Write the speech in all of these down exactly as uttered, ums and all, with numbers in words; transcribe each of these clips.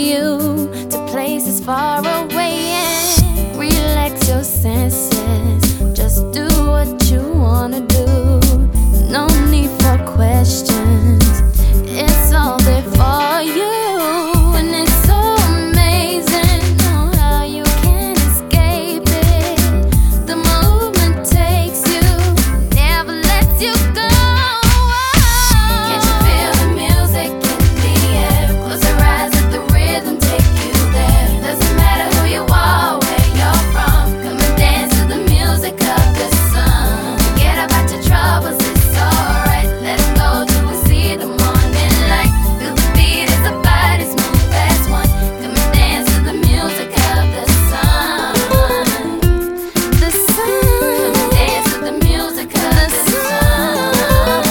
you to places far away and relax your senses. Just do what you wanna do. No need for questions. It's all there for you. And it's so amazing, know how you can't escape it. The movement takes you, never lets you go. Can't you feel the music in the air? Close your eyes, let the rhythm take you there. Doesn't matter who you are, where you're from. Come and dance to the music of the sun. Forget about your troubles, it's alright. Let them go till we see the morning light. Feel the beat as the bodies move as one. Come and dance to the music of the sun. The sun. Come and dance to the music of the sun.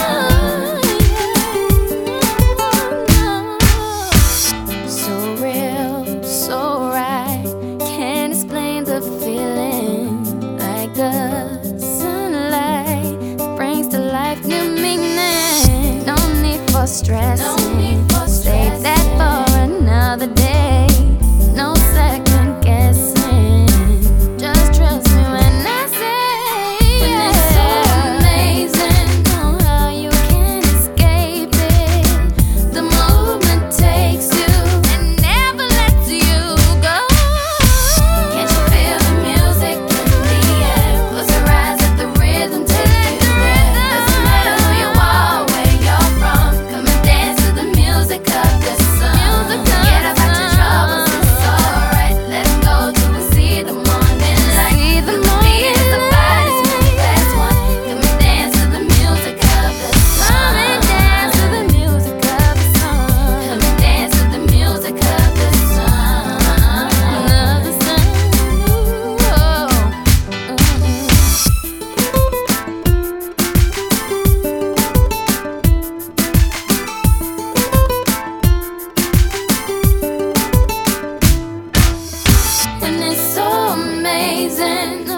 So real, so right. Can't explain the feeling. Like the sunlight brings to life new meaning. No need for stressing. Save that for another day. No second guessing. Just trust me when I say it's so amazing. Know how you can't escape it. The movement takes you and never lets you go. Can't you feel the music in the air? Close your eyes, let the rhythm take you there. Doesn't matter who you are, where you're from. Come and dance to the music of the sun. Forget about your troubles, it's alright. Let them go till we see the morning light. Feel the beat as the bodies move as one. Come and dance to the music of the sun. Come and dance to the music of the sun. Come and dance to the music of the sun. Of the sun. And it's so amazing.